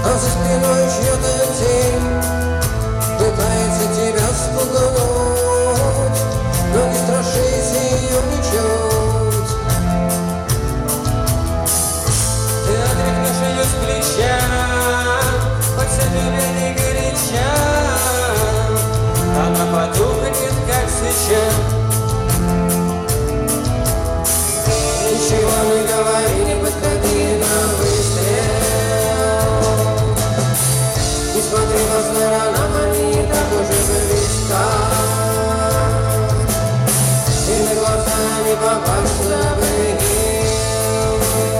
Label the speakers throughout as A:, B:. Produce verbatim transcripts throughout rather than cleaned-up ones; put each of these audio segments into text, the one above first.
A: а за спиной чья-то тень пытается тебя спугнуть, но не страшись ее ничуть.
B: Ты отряхнешь ее с плеча, поцелуй не горяча, она потухнет, как свеча.
A: Ничего не говори, не подходи на выстрел. Не смотри по сторонам, они так уже близко. И на глаза не попасться бы им,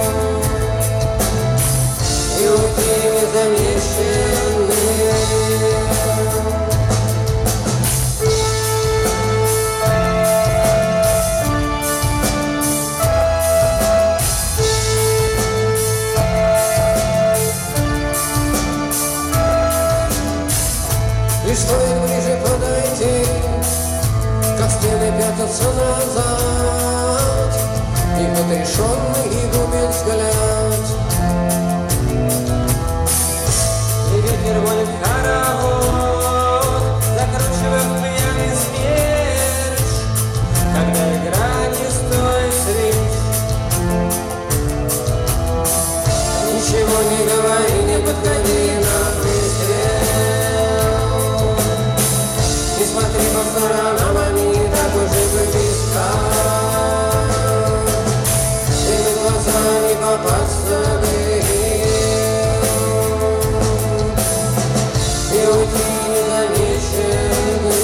A: и уйти незамеченным. И стоит ближе подойти, как стены пятятся назад, и отрешенный и губит взгляд.
B: И ветер гонит хоровод, закручивая в пьяный смерч, когда игра не стоит свеч.
A: Ничего не говори, не подходи на выстрел. Не смотри по сторонам, они так уже близко. И на глаза не попасться бы им, и уйти незамеченным.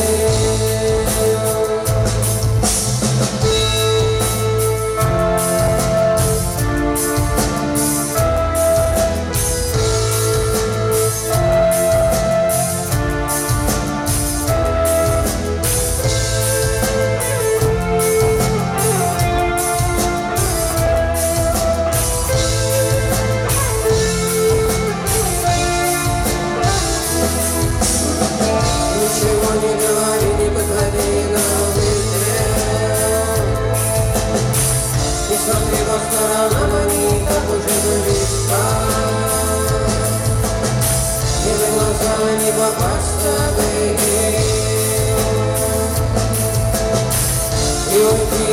A: Ничего не говори, не подходи на выстрел. Не смотри по сторонам, они так уже близко. И на глаза не попасться бы им, и уйти